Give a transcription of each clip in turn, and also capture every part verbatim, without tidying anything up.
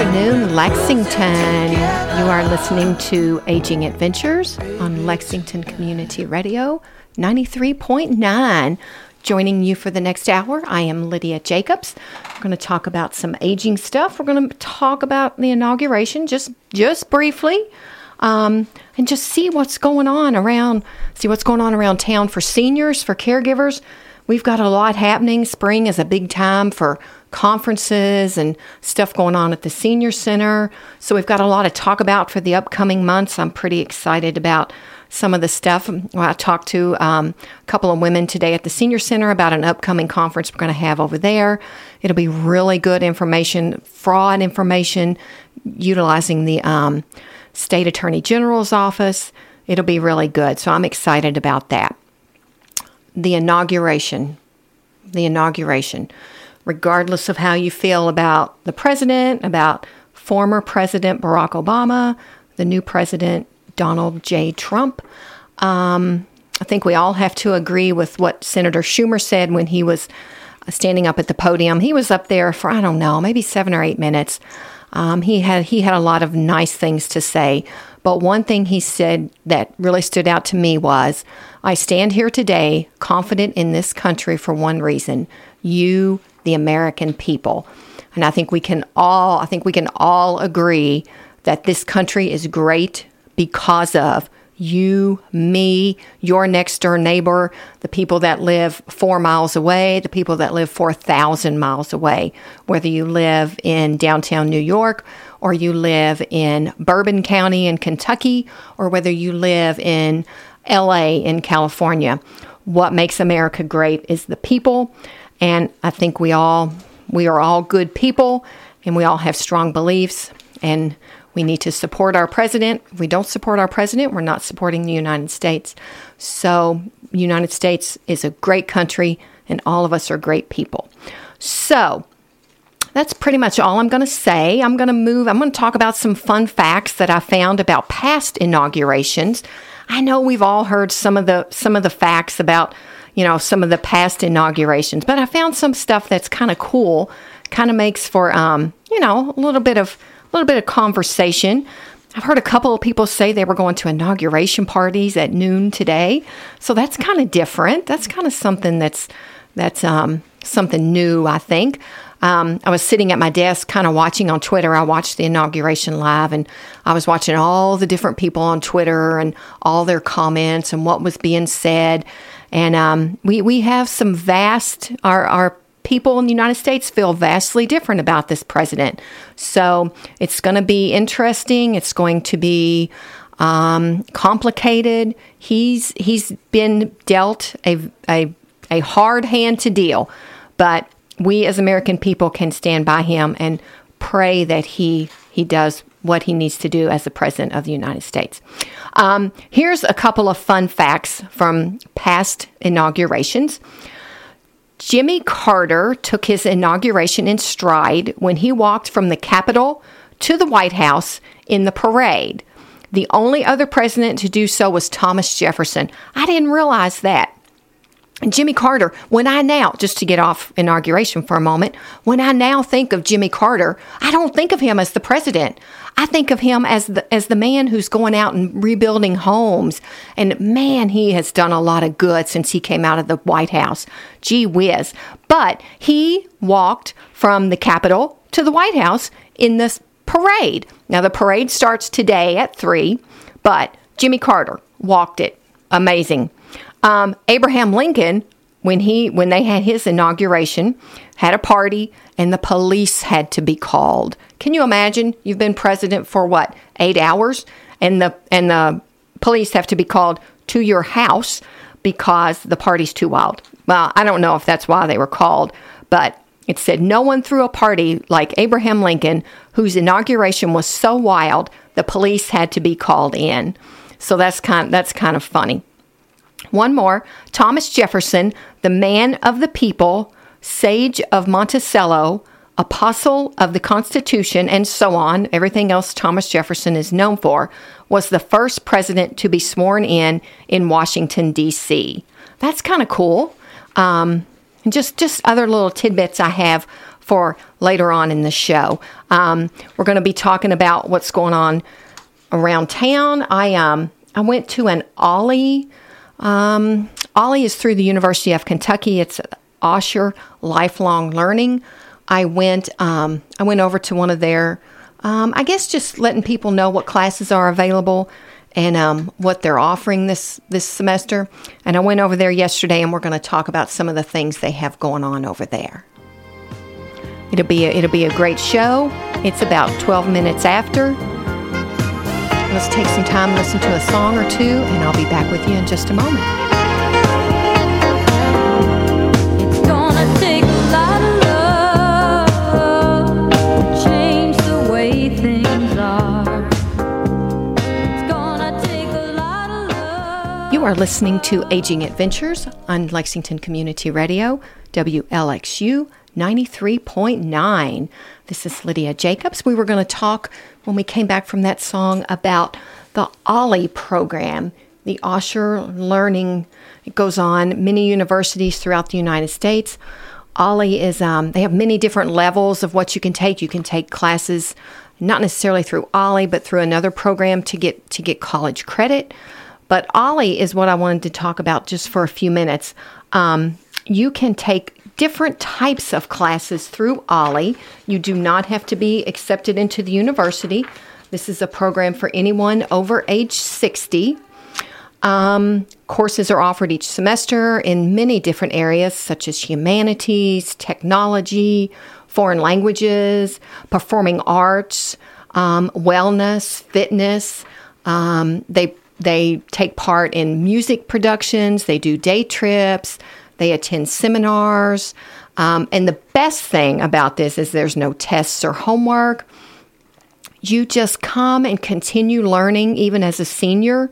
afternoon, Lexington. You are listening to Aging Adventures on Lexington Community Radio ninety-three point nine. Joining you for the next hour, I am Lydia Jacobs. We're going to talk about some aging stuff. We're going to talk about the inauguration just, just briefly, um, and just see what's going on around, see what's going on around town for seniors, for caregivers. We've got a lot happening. Spring is a big time for conferences and stuff going on at the senior center. So we've got a lot to talk about for the upcoming months. I'm pretty excited about some of the stuff. Well, I talked to um, a couple of women today at the senior center about an upcoming conference we're going to have over there. It'll be really good information, fraud information, utilizing the um, State Attorney General's office. It'll be really good. So I'm excited about that. The inauguration, the inauguration. Regardless of how you feel about the president, about former President Barack Obama, the new president, Donald J. Trump, um, I think we all have to agree with what Senator Schumer said when he was standing up at the podium. He was up there for, I don't know, maybe seven or eight minutes. Um, he had he had a lot of nice things to say. But one thing he said that really stood out to me was, I stand here today confident in this country for one reason, you, the American people. And I think we can all, I think we can all agree that this country is great because of you, me, your next door neighbor, the people that live four miles away, the people that live four thousand miles away, whether you live in downtown New York or you live in Bourbon County in Kentucky, or whether you live in L A in California. What makes America great is the people. And I think we all, we are all good people, and we all have strong beliefs, and we need to support our president. If we don't support our president, we're not supporting the United States. So the United States is a great country, and all of us are great people. So that's pretty much all I'm going to say. I'm going to move, I'm going to talk about some fun facts that I found about past inaugurations. I know we've all heard some of the some of the facts about, you know, some of the past inaugurations, but I found some stuff that's kind of cool, kind of makes for, um, you know, a little bit of a little bit of conversation. I've heard a couple of people say they were going to inauguration parties at noon today, so that's kind of different. That's kind of something that's that's um, something new, I think. Um, I was sitting at my desk kind of watching on Twitter. I watched the inauguration live, and I was watching all the different people on Twitter and all their comments and what was being said. And um, we, we have some vast, our, our people in the United States feel vastly different about this president. So it's going to be interesting. It's going to be um, complicated. He's he's been dealt a, a, a hard hand to deal, but we as American people can stand by him and pray that he he does what he needs to do as the president of the United States. Um, here's a couple of fun facts from past inaugurations. Jimmy Carter took his inauguration in stride when he walked from the Capitol to the White House in the parade. The only other president to do so was Thomas Jefferson. I didn't realize that. And Jimmy Carter, when I now, just to get off inauguration for a moment, when I now think of Jimmy Carter, I don't think of him as the president. I think of him as the as the man who's going out and rebuilding homes. And man, he has done a lot of good since he came out of the White House. Gee whiz. But he walked from the Capitol to the White House in this parade. Now, the parade starts today at three, but Jimmy Carter walked it. Amazing. Um, Abraham Lincoln, when he when they had his inauguration, had a party, and the police had to be called. Can you imagine? You've been president for what, eight hours, and the and the police have to be called to your house because the party's too wild. Well, I don't know if that's why they were called, but it said no one threw a party like Abraham Lincoln, whose inauguration was so wild the police had to be called in. So that's kind that's kind of funny. One more, Thomas Jefferson, the man of the people, sage of Monticello, apostle of the Constitution, and so on, everything else Thomas Jefferson is known for, was the first president to be sworn in in Washington, D C That's kind of cool. Um, and just, just other little tidbits I have for later on in the show. Um, we're going to be talking about what's going on around town. I um I went to an Ollie. Um, Ollie is through the University of Kentucky. It's Osher Lifelong Learning. I went um, I went over to one of their, um, I guess just letting people know what classes are available and um, what they're offering this, this semester. And I went over there yesterday, and we're going to talk about some of the things they have going on over there. It'll be a, it'll be a great show. It's about twelve minutes after. Let's take some time and listen to a song or two, and I'll be back with you in just a moment. It's gonna take a lot of love to change the way things are. It's gonna take a lot of love. You are listening to Aging Adventures on Lexington Community Radio, W L X U ninety-three point nine. This is Lydia Jacobs. We were going to talk, when we came back from that song, about the Ollie program, the Osher Learning. It goes on many universities throughout the United States. Ollie is, um, they have many different levels of what you can take. You can take classes not necessarily through Ollie, but through another program to get to get college credit. But Ollie is what I wanted to talk about just for a few minutes. Um, you can take different types of classes through Ollie. You do not have to be accepted into the university. This is a program for anyone over age sixty. Um, courses are offered each semester in many different areas, such as humanities, technology, foreign languages, performing arts, um, wellness, fitness. Um, they they take part in music productions. They do day trips. They attend seminars. Um, and the best thing about this is there's no tests or homework. You just come and continue learning even as a senior.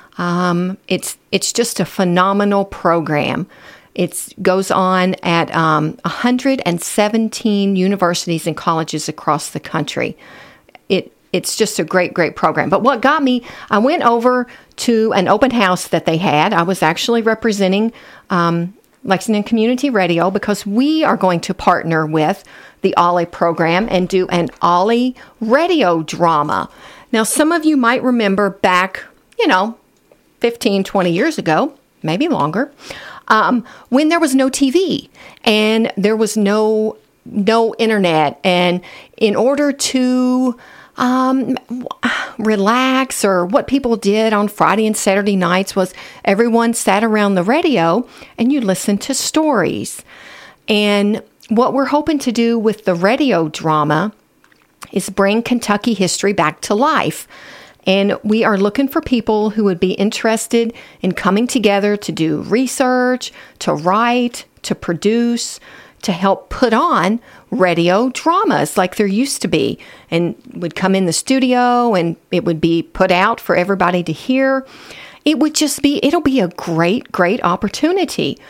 Um, it's it's just a phenomenal program. It goes on at um, one hundred seventeen universities and colleges across the country. It It's just a great, great program. But what got me, I went over to an open house that they had. I was actually representing um, Lexington Community Radio because we are going to partner with the Ollie program and do an Ollie radio drama. Now, some of you might remember back, you know, fifteen, twenty years ago, maybe longer, um, when there was no T V and there was no no internet. And in order to Um, relax, or what people did on Friday and Saturday nights was everyone sat around the radio and you listened to stories. And what we're hoping to do with the radio drama is bring Kentucky history back to life. And we are looking for people who would be interested in coming together to do research, to write, to produce, to help put on radio dramas like there used to be, and would come in the studio and it would be put out for everybody to hear. It would just be, it'll be a great, great opportunity.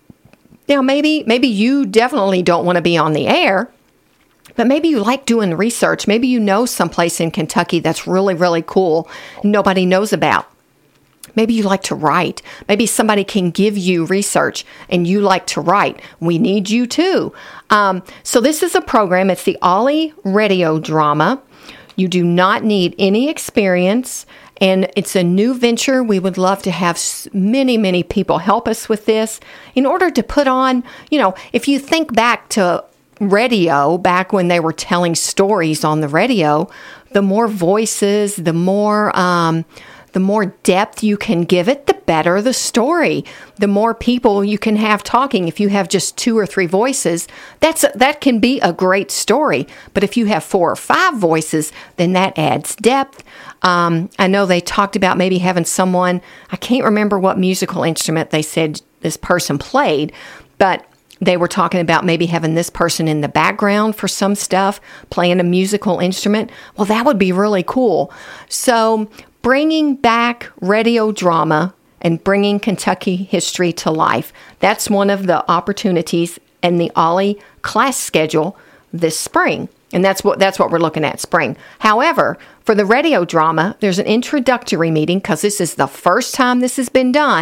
Now, maybe, maybe you definitely don't want to be on the air, but maybe you like doing research. Maybe you know someplace in Kentucky that's really, really cool nobody knows about. Maybe you like to write. Maybe somebody can give you research and you like to write. We need you too. Um, so this is a program. It's the Ollie Radio Drama. You do not need any experience, and it's a new venture. We would love to have many, many people help us with this in order to put on, you know, if you think back to radio, back when they were telling stories on the radio, the more voices, the more... Um, The more depth you can give it, the better the story. The more people you can have talking. If you have just two or three voices, that's a, that can be a great story. But if you have four or five voices, then that adds depth. Um, I know they talked about maybe having someone, I can't remember what musical instrument they said this person played, but they were talking about maybe having this person in the background for some stuff, playing a musical instrument. Well, that would be really cool. So bringing back radio drama and bringing Kentucky history to life. That's one of the opportunities in the Ollie class schedule this spring. And that's what that's what we're looking at, spring. However, for the radio drama, there's an introductory meeting because this is the first time this has been done.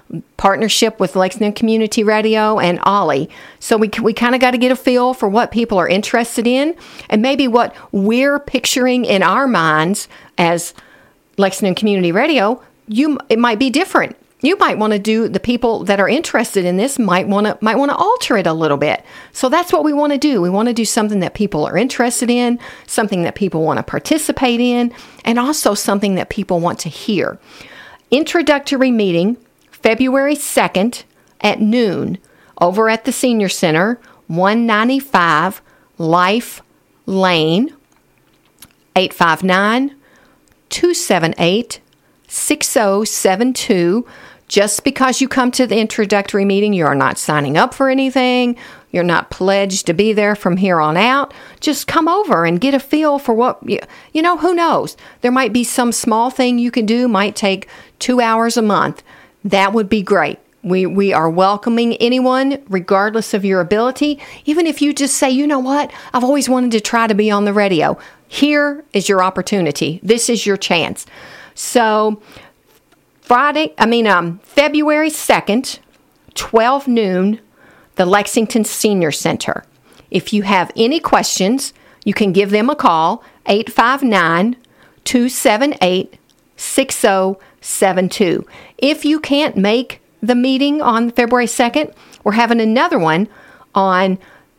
partnership with Lexington Community Radio and Ollie. So we we kind of got to get a feel for what people are interested in and maybe what we're picturing in our minds as Lexington Community Radio. You it might be different. You might want to do, the people that are interested in this might want to might want to alter it a little bit. So that's what we want to do. We want to do something that people are interested in, something that people want to participate in, and also something that people want to hear. Introductory meeting, February second at noon over at the Senior Center, one ninety-five Life Lane, eight five nine, two seven eight, six oh seven two. Just because you come to the introductory meeting, you are not signing up for anything. You're not pledged to be there from here on out. Just come over and get a feel for what, you, you know, who knows? There might be some small thing you can do, might take two hours a month. That would be great. We we are welcoming anyone, regardless of your ability. Even if you just say, you know what, I've always wanted to try to be on the radio. Here is your opportunity. This is your chance. So Friday, I mean, um, February second, twelve noon, the Lexington Senior Center. If you have any questions, you can give them a call, eight five nine, two seven eight, six oh seven two. If you can't make the meeting on February second, we're having another one on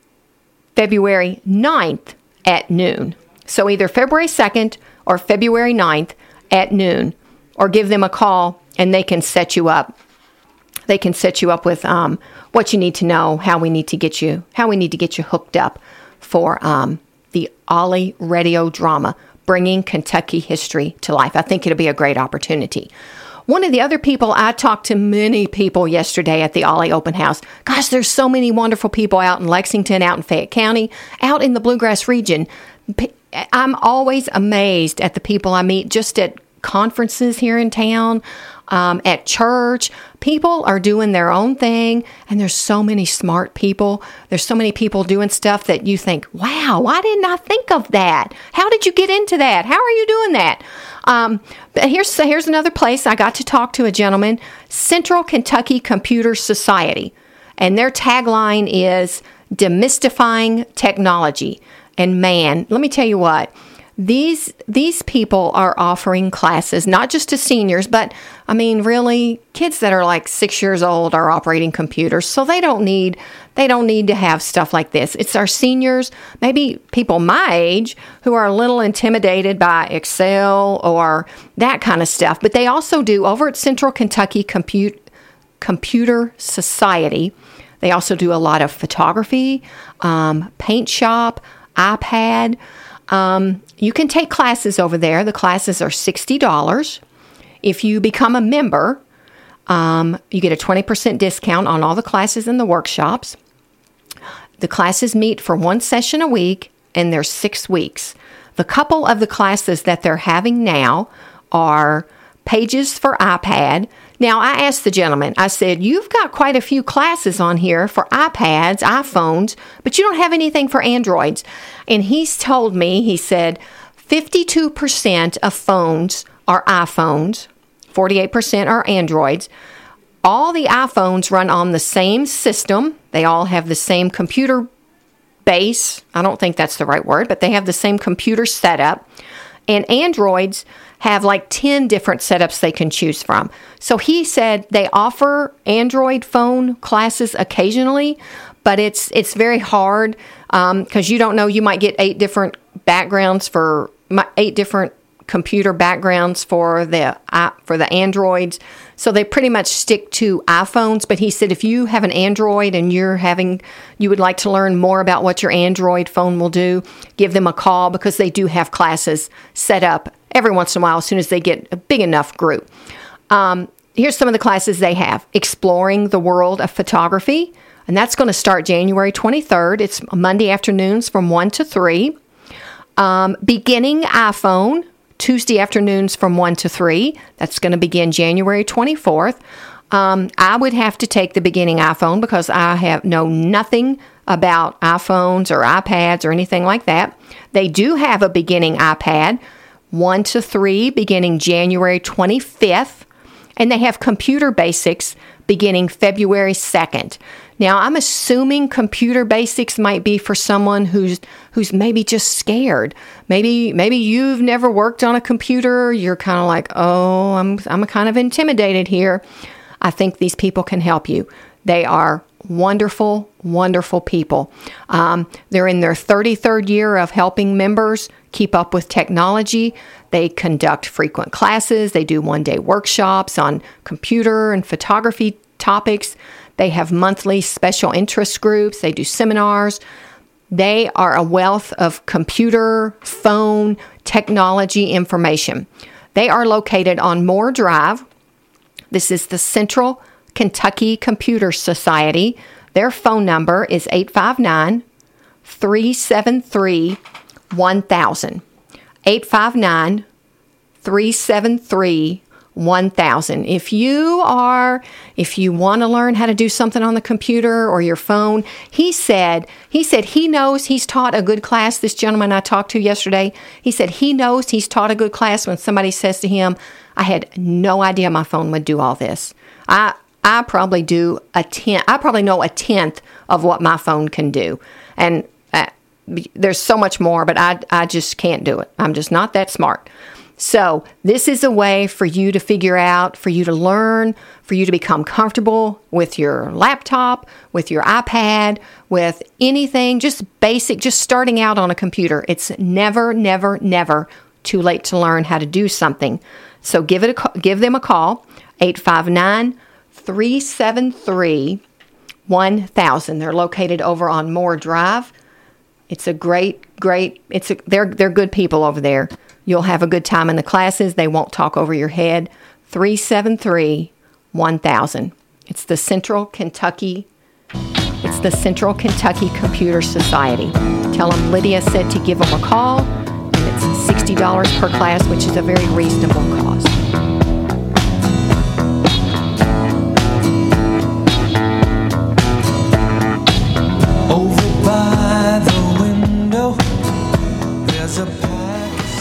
February ninth at noon. So either February second or February ninth at noon, or give them a call and they can set you up. They can set you up with um, what you need to know, how we need to get you, how we need to get you hooked up for um, the Ollie Radio Drama, Bringing Kentucky History to Life. I think it'll be a great opportunity. One of the other people, I talked to many people yesterday at the Ollie Open House. Gosh, there's so many wonderful people out in Lexington, out in Fayette County, out in the Bluegrass region. I'm always amazed at the people I meet just at conferences here in town, um, at church. People are doing their own thing, and there's so many smart people. There's so many people doing stuff that you think, wow, why didn't I think of that? How did you get into that? How are you doing that? Um, but here's, here's another place I got to talk to a gentleman, Central Kentucky Computer Society, and their tagline is demystifying technology. And man, let me tell you what, These these people are offering classes, not just to seniors, but, I mean, really, kids that are like six years old are operating computers, so they don't need they don't need to have stuff like this. It's our seniors, maybe people my age, who are a little intimidated by Excel or that kind of stuff. But they also do, over at Central Kentucky Compute, Computer Society, they also do a lot of photography, um, paint shop, iPad. Um, you can take classes over there. The classes are sixty dollars. If you become a member, um, you get a twenty percent discount on all the classes and the workshops. The classes meet for one session a week, and they're six weeks. The couple of the classes that they're having now are Pages for iPad. Now, I asked the gentleman, I said, you've got quite a few classes on here for iPads, iPhones, but you don't have anything for Androids. And he's told me, he said, fifty-two percent of phones are iPhones, forty-eight percent are Androids. All the iPhones run on the same system. They all have the same computer base. I don't think that's the right word, but they have the same computer setup. And Androids have like ten different setups they can choose from. So he said they offer Android phone classes occasionally, but it's it's very hard because um, you don't know. You might get eight different backgrounds for eight different computer backgrounds for the uh, for the Androids. So they pretty much stick to iPhones. But he said if you have an Android and you're having, you would like to learn more about what your Android phone will do, give them a call because they do have classes set up every once in a while as soon as they get a big enough group. Um, here's some of the classes they have. Exploring the World of Photography. And that's going to start January twenty-third. It's Monday afternoons from one to three. Um, beginning iPhone. Tuesday afternoons from one to three. That's going to begin January twenty-fourth. Um, I would have to take the beginning iPhone because I have know nothing about iPhones or iPads or anything like that. They do have a beginning iPad, one to three, beginning January twenty-fifth. And they have computer basics beginning February second. Now, I'm assuming computer basics might be for someone who's who's maybe just scared. Maybe maybe you've never worked on a computer. You're kind of like, oh, I'm I'm kind of intimidated here. I think these people can help you. They are wonderful, wonderful people. Um, they're in their thirty-third year of helping members keep up with technology. They conduct frequent classes. They do one-day workshops on computer and photography topics. They have monthly special interest groups. They do seminars. They are a wealth of computer, phone, technology information. They are located on Moore Drive. This is the Central Kentucky Computer Society. Their phone number is eight five nine, three seven three, one thousand. eight five nine, three seven three, one thousand. If you are, if you want to learn how to do something on the computer or your phone, he said, he said he knows he's taught a good class. This gentleman I talked to yesterday, he said he knows he's taught a good class when somebody says to him, I had no idea my phone would do all this. I I probably do a tenth, I probably know a tenth of what my phone can do. And uh, there's so much more, but I, I just can't do it. I'm just not that smart. So this is a way for you to figure out, for you to learn, for you to become comfortable with your laptop, with your iPad, with anything, just basic, just starting out on a computer. It's never, never, never too late to learn how to do something. So give it a, give them a call, eight five nine, three seven three, one thousand. They're located over on Moore Drive. It's a great, great, it's a, they're they're good people over there. You'll have a good time in the classes. They won't talk over your head. three seven three, one thousand. It's the Central Kentucky, it's the Central Kentucky Computer Society. Tell them Lydia said to give them a call, and it's sixty dollars per class, which is a very reasonable cost. Over by the window, there's a pack of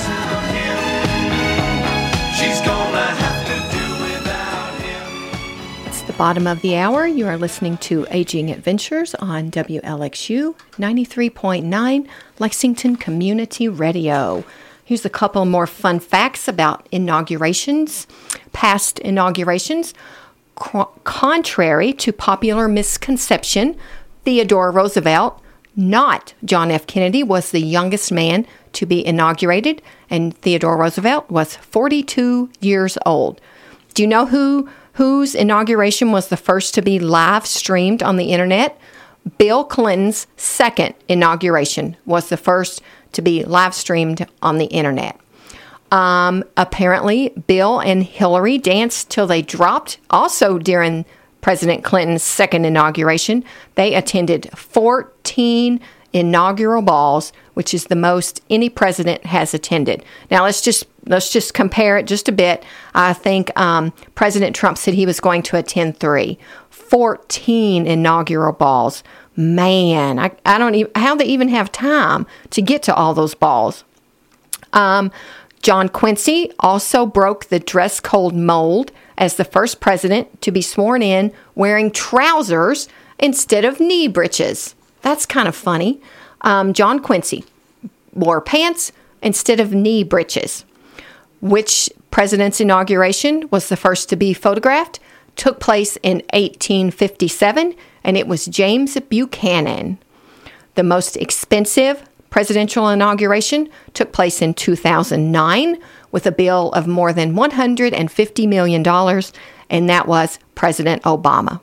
cigarettes. She's gonna have to do without him. It's the bottom of the hour. You are listening to Aging Adventures on W L X U ninety-three point nine Lexington Community Radio. Here's a couple more fun facts about inaugurations, past inaugurations. Co- contrary to popular misconception, Theodore Roosevelt, not John F. Kennedy, was the youngest man to be inaugurated, and Theodore Roosevelt was forty-two years old. Do you know who whose inauguration was the first to be live streamed on the internet? Bill Clinton's second inauguration was the first to be live streamed on the internet. Um, apparently, Bill and Hillary danced till they dropped. Also during President Clinton's second inauguration, they attended fourteen inaugural balls, which is the most any president has attended. Now let's just let's just compare it just a bit. I think um, President Trump said he was going to attend three, fourteen inaugural balls. Man, I, I don't even how they even have time to get to all those balls. Um, John Quincy also broke the dress code mold as the first president to be sworn in wearing trousers instead of knee breeches. That's kind of funny. Um, John Quincy wore pants instead of knee breeches. Which president's inauguration was the first to be photographed? Took place in eighteen fifty-seven, and it was James Buchanan. The most expensive presidential inauguration took place in two thousand nine with a bill of more than one hundred fifty million dollars, and that was President Obama.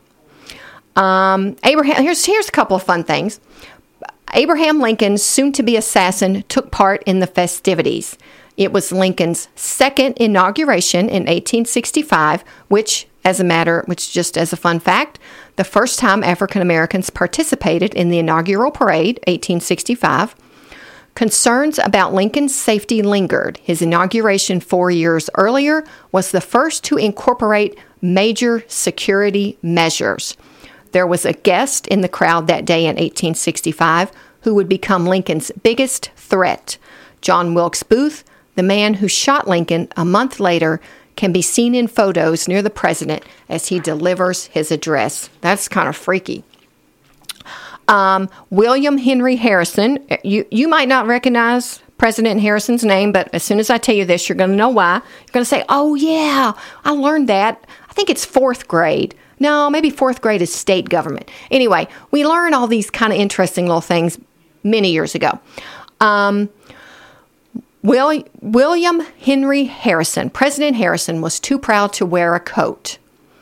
Um, Abraham, here's, here's a couple of fun things. Abraham Lincoln's soon-to-be assassin took part in the festivities. It was Lincoln's second inauguration in eighteen sixty-five, which, as a matter, which just as a fun fact, the first time African Americans participated in the inaugural parade, eighteen sixty-five. Concerns about Lincoln's safety lingered. His inauguration four years earlier was the first to incorporate major security measures. There was a guest in the crowd that day in eighteen sixty-five who would become Lincoln's biggest threat. John Wilkes Booth, the man who shot Lincoln a month later, can be seen in photos near the president as he delivers his address. That's kind of freaky. Um, William Henry Harrison, you, you might not recognize President Harrison's name, but as soon as I tell you this, you're going to know why. You're going to say, oh, yeah, I learned that. I think it's fourth grade. No, maybe fourth grade is state government. Anyway, we learn all these kind of interesting little things many years ago. Um, Will, William Henry Harrison, President Harrison, was too proud to wear a coat.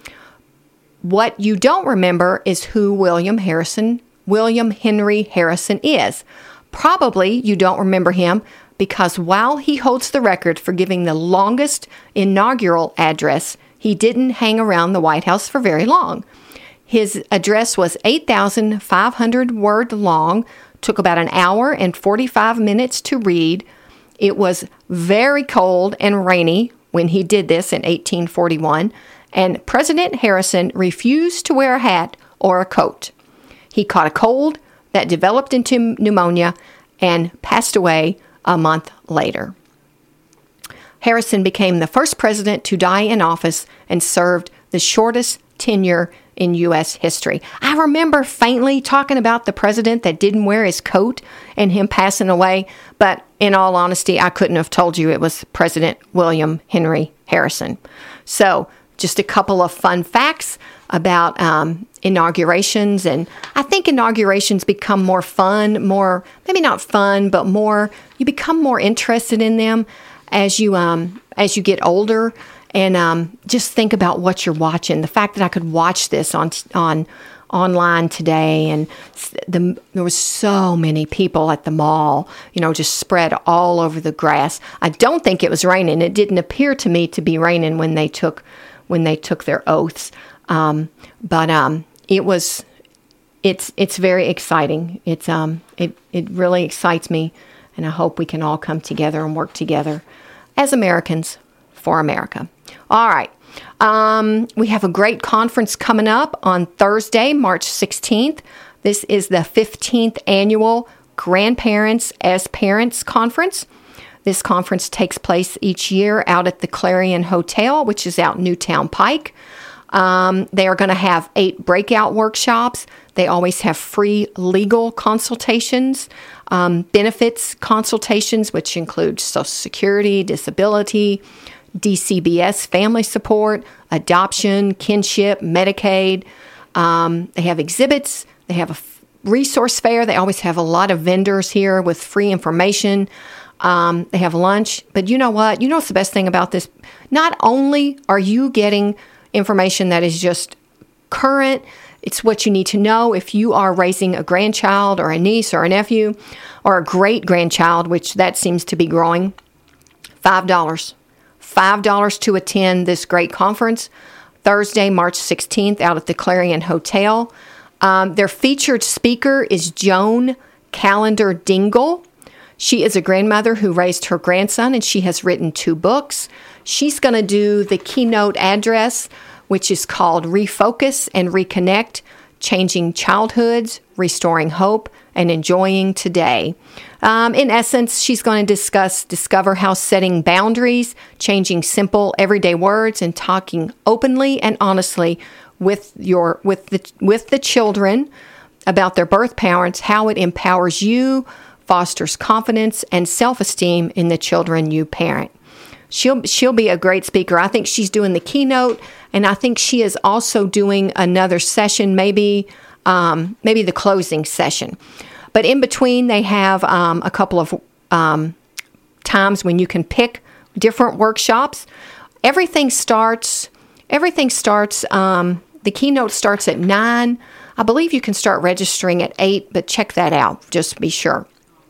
What you don't remember is who William Harrison, William Henry Harrison is. Probably you don't remember him because while he holds the record for giving the longest inaugural address, he didn't hang around the White House for very long. His address was eight thousand five hundred word long, took about an hour and forty-five minutes to read. It was very cold and rainy when he did this in eighteen forty-one, and President Harrison refused to wear a hat or a coat. He caught a cold that developed into pneumonia and passed away a month later. Harrison became the first president to die in office and served the shortest tenure in U S history. I remember faintly talking about the president that didn't wear his coat and him passing away, but in all honesty, I couldn't have told you it was President William Henry Harrison. So, just a couple of fun facts about um, inaugurations, and I think inaugurations become more fun, more, maybe not fun, but more, you become more interested in them as you um, as you get older, and um, just think about what you're watching. The fact that I could watch this on on online today, and the, there was so many people at the mall, you know, just spread all over the grass. I don't think it was raining. It didn't appear to me to be raining when they took when they took their oaths, um, but um, it was. It's it's very exciting. It's um it it really excites me, and I hope we can all come together and work together as Americans for America. All right. Um, we have a great conference coming up on Thursday, March sixteenth. This is the fifteenth annual Grandparents as Parents Conference. This conference takes place each year out at the Clarion Hotel, which is out Newtown Pike. Um, they are going to have eight breakout workshops. They always have free legal consultations, um, benefits consultations, which include Social Security, disability, D C B S family support, adoption, kinship, Medicaid. Um, they have exhibits. They have a f- resource fair. They always have a lot of vendors here with free information. Um, they have lunch. But you know what? You know what's the best thing about this? Not only are you getting information that is just current, it's what you need to know if you are raising a grandchild or a niece or a nephew or a great-grandchild, which that seems to be growing. five dollars. five dollars to attend this great conference, Thursday, March sixteenth, out at the Clarion Hotel. Um, their featured speaker is Joan Callender Dingle. She is a grandmother who raised her grandson, and she has written two books. She's going to do the keynote address, which is called Refocus and Reconnect, Changing Childhoods, Restoring Hope, and Enjoying Today. Um, in essence, she's going to discuss, discover how setting boundaries, changing simple everyday words, and talking openly and honestly with your with the with the children about their birth parents, how it empowers you, fosters confidence and self-esteem in the children you parent. She'll she'll be a great speaker. I think she's doing the keynote, and I think she is also doing another session, maybe um, maybe the closing session. But in between, they have um, a couple of um, times when you can pick different workshops. Everything starts. Everything starts. Um, the keynote starts at nine. I believe you can start registering at eight, but check that out. Just be sure.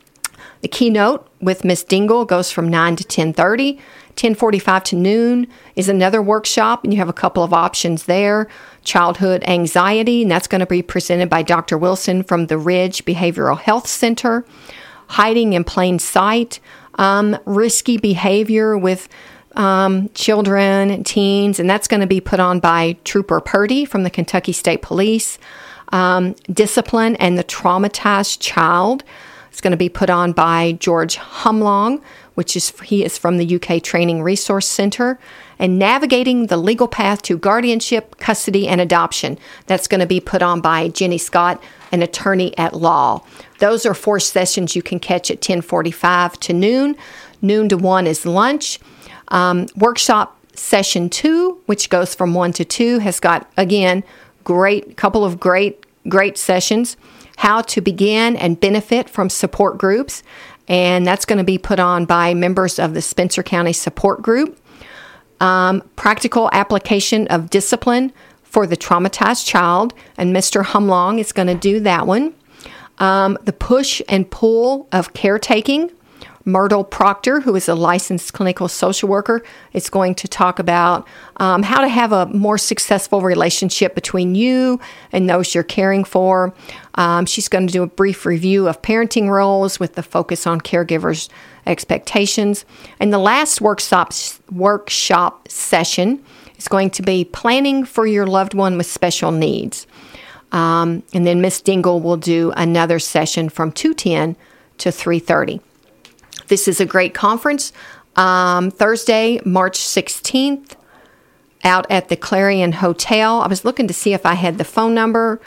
The keynote with Miss Dingle goes from nine to ten thirty. ten forty-five to noon is another workshop, and you have a couple of options there. Childhood anxiety, and that's going to be presented by Doctor Wilson from the Ridge Behavioral Health Center. Hiding in plain sight, um, risky behavior with um, children and teens, and that's going to be put on by Trooper Purdy from the Kentucky State Police. Um, discipline and the traumatized child. It's going to be put on by George Humlong, which is he is from the U K Training Resource Center, and Navigating the Legal Path to Guardianship, Custody, and Adoption. That's going to be put on by Jenny Scott, an attorney at law. Those are four sessions you can catch at ten forty-five to noon. Noon to one is lunch. Um, workshop session two, which goes from one to two, has got, again, great couple of great, great sessions. How to begin and benefit from support groups. And that's going to be put on by members of the Spencer County Support Group. Um, practical application of discipline for the traumatized child. And Mister Humlong is going to do that one. Um, the push and pull of caretaking. Myrtle Proctor, who is a licensed clinical social worker, is going to talk about um, how to have a more successful relationship between you and those you're caring for. Um, she's going to do a brief review of parenting roles with the focus on caregivers' expectations. And the last workshop, workshop session is going to be planning for your loved one with special needs. Um, and then Miss Dingle will do another session from two ten to three thirty. This is a great conference. Um, Thursday, March sixteenth, out at the Clarion Hotel. I was looking to see if I had the phone number.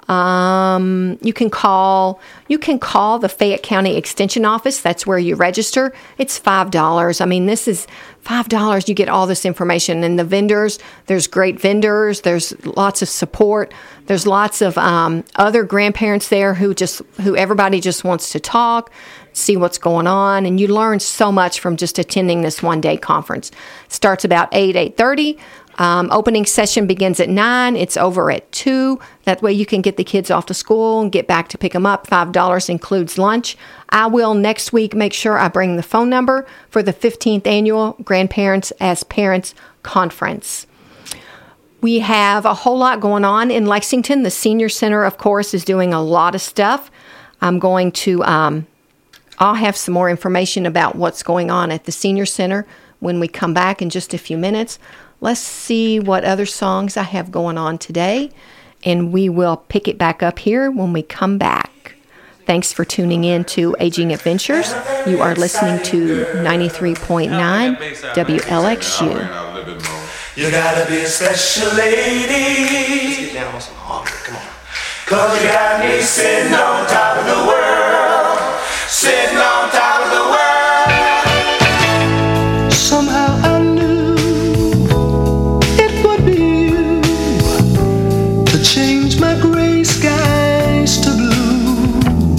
Um, you can call. You can call the Fayette County Extension Office. That's where you register. It's five dollars. I mean, this is five dollars. You get all this information, and the vendors. There's great vendors. There's lots of support. There's lots of um, other grandparents there who just who everybody just wants to talk, see what's going on, and you learn so much from just attending this one-day conference. Starts about eight, eight thirty. Um, opening session begins at nine. It's over at two. That way you can get the kids off to school and get back to pick them up. five dollars includes lunch. I will next week make sure I bring the phone number for the fifteenth Annual Grandparents as Parents Conference. We have a whole lot going on in Lexington. The Senior Center, of course, is doing a lot of stuff. I'm going to... Um, I'll have some more information about what's going on at the Senior Center when we come back in just a few minutes. Let's see what other songs I have going on today, and we will pick it back up here when we come back. Thanks for tuning in to Aging Adventures. You are listening to ninety-three point nine W L X U. You gotta be a special lady. Let's get down on some harmony, come on. Cause you got me sitting on top of the world. Sitting on top of the world. Somehow I knew it would be you to change my gray skies to blue.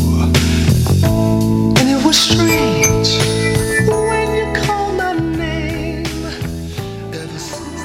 And it was strange when you called my name. Ever since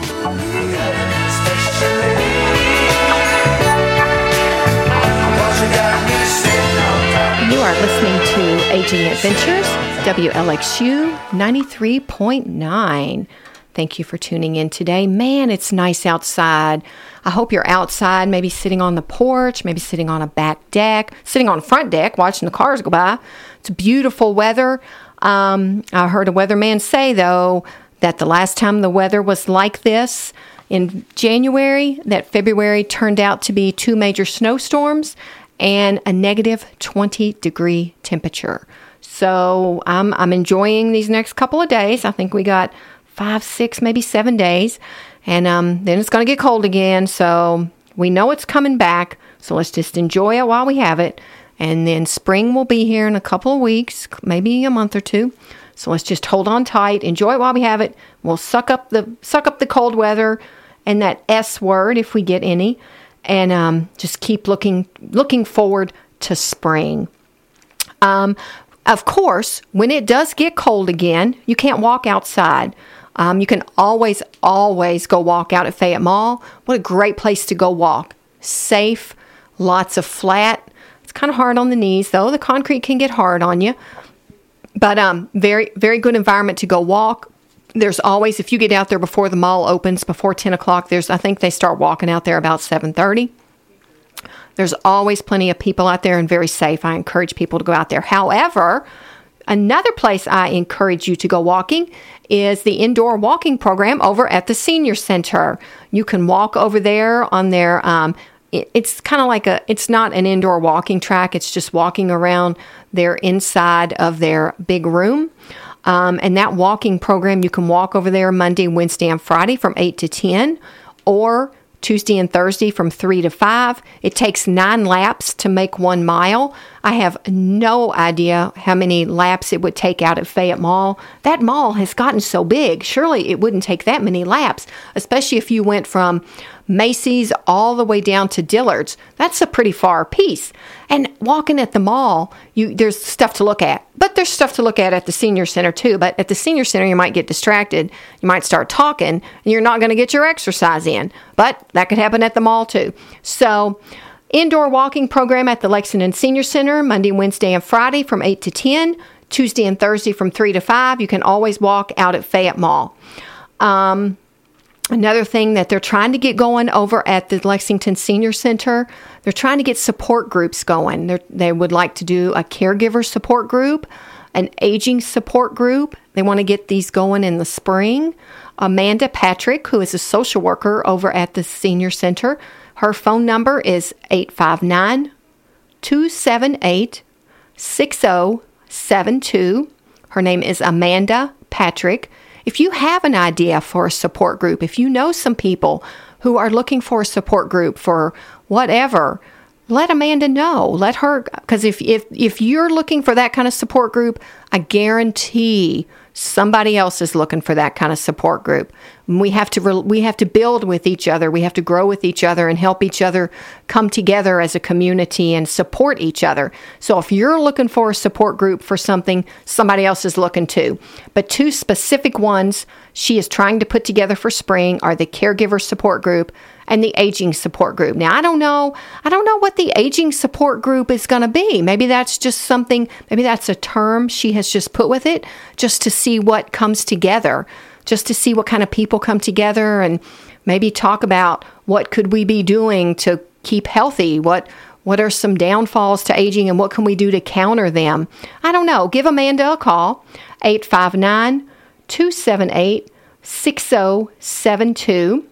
You are listening to Aging Adventures, W L X U ninety-three point nine. Thank you for tuning in today. Man, it's nice outside. I hope you're outside, maybe sitting on the porch, maybe sitting on a back deck, sitting on a front deck, watching the cars go by. It's beautiful weather. Um, I heard a weatherman say, though, that the last time the weather was like this in January, that February turned out to be two major snowstorms and a negative twenty degree temperature. So I'm I'm enjoying these next couple of days. I think we got five, six, maybe seven days. And um, then it's going to get cold again. So we know it's coming back. So let's just enjoy it while we have it. And then spring will be here in a couple of weeks, maybe a month or two. So let's just hold on tight, enjoy it while we have it. We'll suck up the suck up the cold weather and that S word if we get any. And um, just keep looking looking forward to spring. Um, of course, when it does get cold again, you can't walk outside. Um, you can always, always go walk out at Fayette Mall. What a great place to go walk. Safe, lots of flat. It's kind of hard on the knees, though. The concrete can get hard on you. But um, very, very good environment to go walk. There's always, if you get out there before the mall opens, before ten o'clock, there's, I think they start walking out there about seven thirty. There's always plenty of people out there and very safe. I encourage people to go out there. However, another place I encourage you to go walking is the indoor walking program over at the Senior Center. You can walk over there on their, um, it, it's kind of like a, it's not an indoor walking track. It's just walking around They're inside of their big room. Um, and that walking program, you can walk over there Monday, Wednesday, and Friday from eight to ten, or Tuesday and Thursday from three to five. It takes nine laps to make one mile. I have no idea how many laps it would take out at Fayette Mall. That mall has gotten so big. Surely it wouldn't take that many laps, especially if you went from Macy's all the way down to Dillard's. That's a pretty far piece. And walking at the mall, you there's stuff to look at. But there's stuff to look at at the senior center too. But at the senior center, you might get distracted. You might start talking, and you're not going to get your exercise in. But that could happen at the mall too. So indoor walking program at the Lexington Senior Center, Monday, Wednesday, and Friday from eight to ten. Tuesday and Thursday from three to five. You can always walk out at Fayette Mall. Um... Another thing that they're trying to get going over at the Lexington Senior Center, they're trying to get support groups going. They're, they would like to do a caregiver support group, an aging support group. They want to get these going in the spring. Amanda Patrick, who is a social worker over at the Senior Center, her phone number is eight five nine, two seven eight, six zero seven two. Her name is Amanda Patrick. If you have an idea for a support group, if you know some people who are looking for a support group for whatever, let Amanda know. Let her, because if, if, if you're looking for that kind of support group, I guarantee somebody else is looking for that kind of support group. We have to re- we have to build with each other. We have to grow with each other and help each other come together as a community and support each other. So if you're looking for a support group for something, somebody else is looking too. But two specific ones she is trying to put together for spring are the caregiver support group and the aging support group. Now, I don't know, I don't know what the aging support group is going to be. Maybe that's just something, maybe that's a term she has just put with it, just to see what comes together, just to see what kind of people come together and maybe talk about what could we be doing to keep healthy, what what are some downfalls to aging and what can we do to counter them. I don't know. Give Amanda a call, eight five nine, two seven eight, six zero seven two.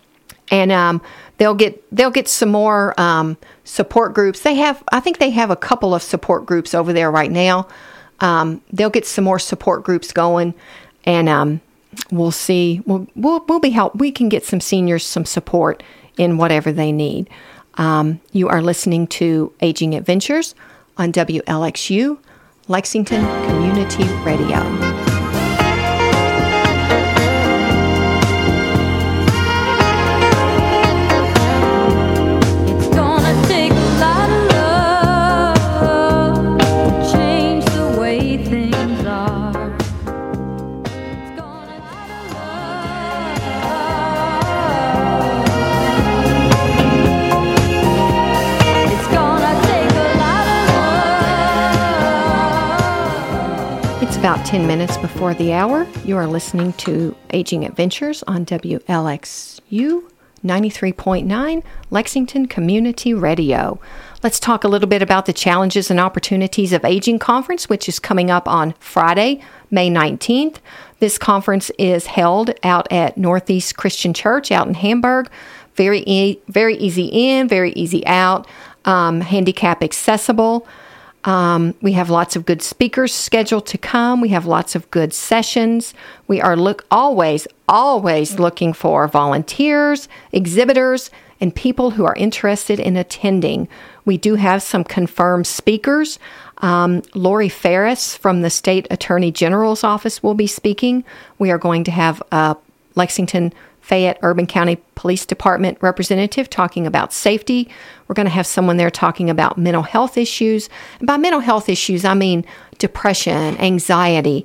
And um, they'll get they'll get some more um, support groups. They have, I think they have a couple of support groups over there right now. Um, they'll get some more support groups going, and um, we'll see. We'll, we'll we'll be help. We can get some seniors some support in whatever they need. Um, you are listening to Aging Adventures on W L X U, Lexington Community Radio. About ten minutes before the hour, you are listening to Aging Adventures on W L X U ninety-three point nine Lexington Community Radio. Let's talk a little bit about the challenges and opportunities of Aging Conference, which is coming up on Friday, May nineteenth. This conference is held out at Northeast Christian Church out in Hamburg. Very, e- very easy in, very easy out, um, handicap accessible. Um, we have lots of good speakers scheduled to come. We have lots of good sessions. We are look always, always looking for volunteers, exhibitors, and people who are interested in attending. We do have some confirmed speakers. Um, Lori Ferris from the State Attorney General's office will be speaking. We are going to have a Lexington Fayette Urban County Police Department representative talking about safety. We're going to have someone there talking about mental health issues. And by mental health issues, I mean depression, anxiety,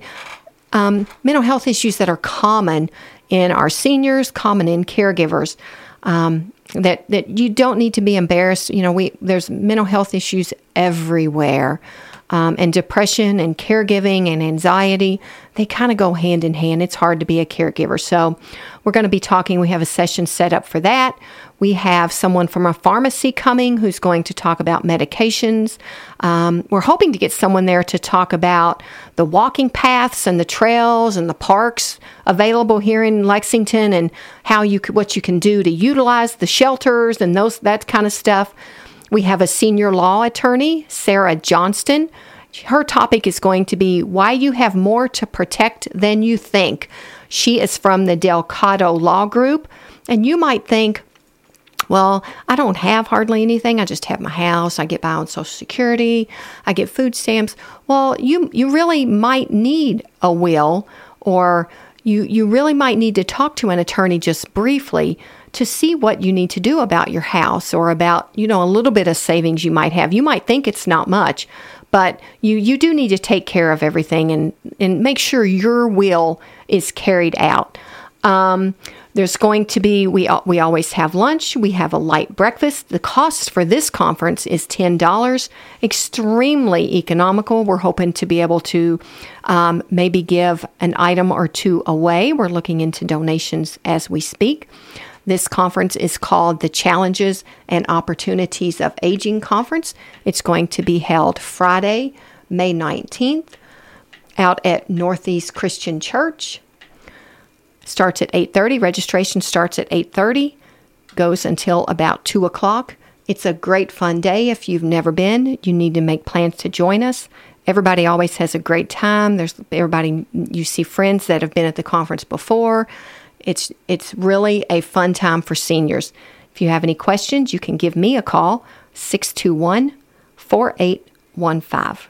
um, mental health issues that are common in our seniors, common in caregivers, um, that, that you don't need to be embarrassed. You know, we there's mental health issues everywhere. Um, and depression and caregiving and anxiety, they kind of go hand in hand. It's hard to be a caregiver. So we're going to be talking. We have a session set up for that. We have someone from a pharmacy coming who's going to talk about medications. Um, we're hoping to get someone there to talk about the walking paths and the trails and the parks available here in Lexington and how you could, what you can do to utilize the shelters and those that kind of stuff. We have a senior law attorney, Sarah Johnston. Her topic is going to be why you have more to protect than you think. She is from the Delgado Law Group, and you might think, well, I don't have hardly anything. I just have my house. I get by on Social Security. I get food stamps. Well, you you really might need a will, or you you really might need to talk to an attorney just briefly to see what you need to do about your house, or about, you know, a little bit of savings you might have. You might think it's not much, but you, you do need to take care of everything and, and make sure your will is carried out. Um, there's going to be, we we always have lunch. We have a light breakfast. The cost for this conference is ten dollars, extremely economical. We're hoping to be able to um, maybe give an item or two away. We're looking into donations as we speak. This conference is called the Challenges and Opportunities of Aging Conference. It's going to be held Friday, May nineteenth, out at Northeast Christian Church. Starts at eight thirty. Registration starts at eight thirty, goes until about two o'clock. It's a great fun day. If you've never been, you need to make plans to join us. Everybody always has a great time. There's everybody, you see friends that have been at the conference before. It's it's really a fun time for seniors. If you have any questions, you can give me a call, six two one, four eight one five.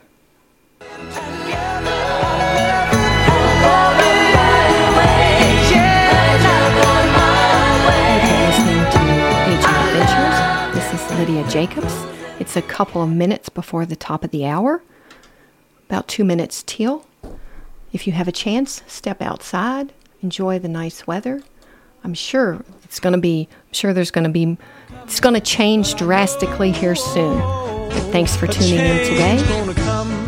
Lydia Jacobs. It's a couple of minutes before the top of the hour, about two minutes till. If you have a chance, step outside, enjoy the nice weather. I'm sure it's going to be, I'm sure there's going to be, it's going to change drastically here soon. But thanks for tuning in today.